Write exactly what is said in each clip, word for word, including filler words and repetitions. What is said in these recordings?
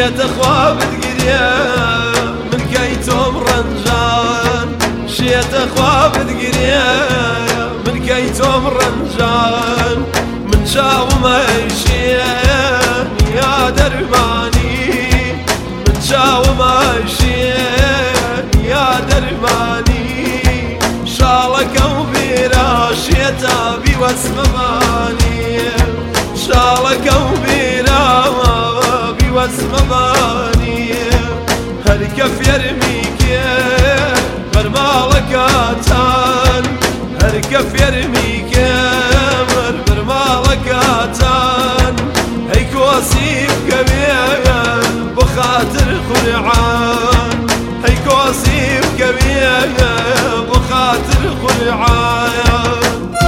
شيت اخواب تقريا من كيتم رنجان شيت اخواب تقريا من كيتم رنجان من شاو ما يشين يا درماني من شاو ما يشين يا درماني شالك وبيرا شيت ابي واسمباني شالك وبيرا ابي واسمباني هالكف يرميك برمالك اتان هالكف يرميك برمالك اتان هيك وصيف كبير بخاطر خلعان هيك وصيف كبير بخاطر خلعان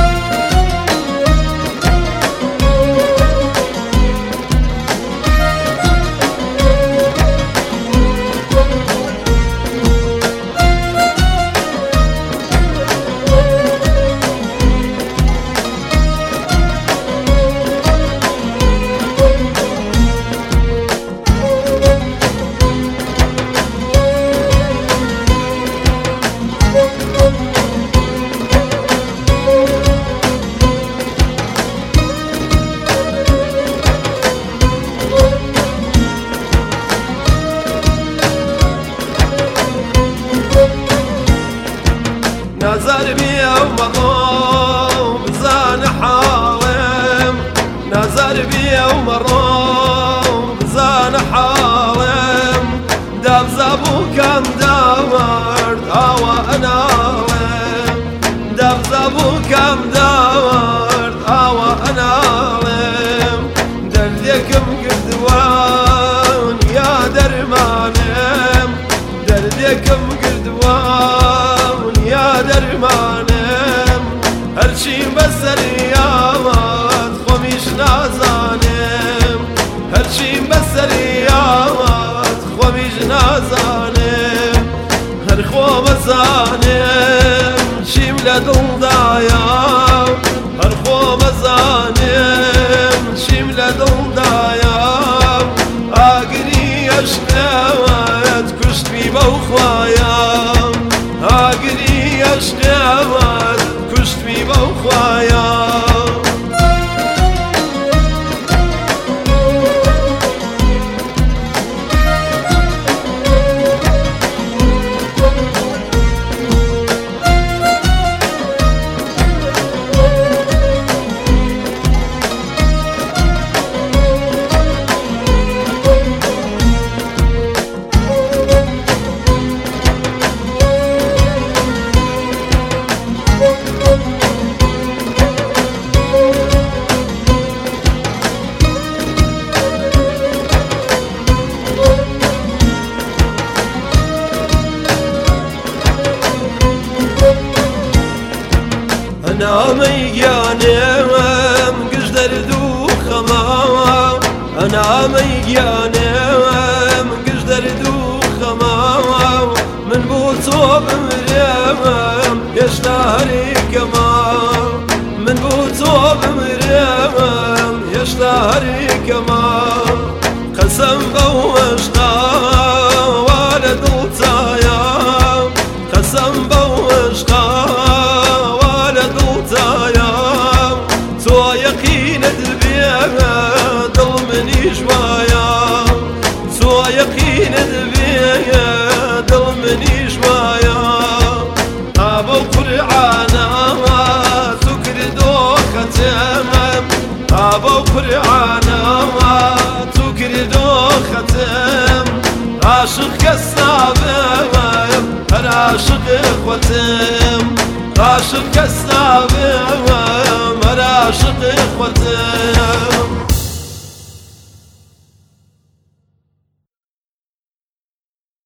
نظر بي ومروا بزان حالم نظر بي ومروا بزان حالم داب زابو كان داورت هوا انا داب زابو كان داورت هوا انا دردكم قردوان يا درمانم دردكم قردوان يا درمانم هرشي بسر يامات خميش نازانم هرشي بسر يامات خميش نازانم هرخو مزانم شيم لدل دايا هرخو مزانم شيم لدل دايا اقري اشقوات كشت بي بوخوايا اقري اشقوات كشت بي بوخوايا أنا ميجانم قشدر دوخما أنا ميجانم قشدر دوخما من بوتو بمريم يشتهري كما من بوتو بمريم يشتهري كما قسم بوشنا والد التايا قسم بوشنا تو يقين دبيا دل مني جوايا تو يقين دبيا دل مني جوايا ابو قرعانا تكردو ختم ابو قرعانا تكردو ختم عاشق كسابم انا عاشق اخوتم عاشق كسابم عاشق اخوتم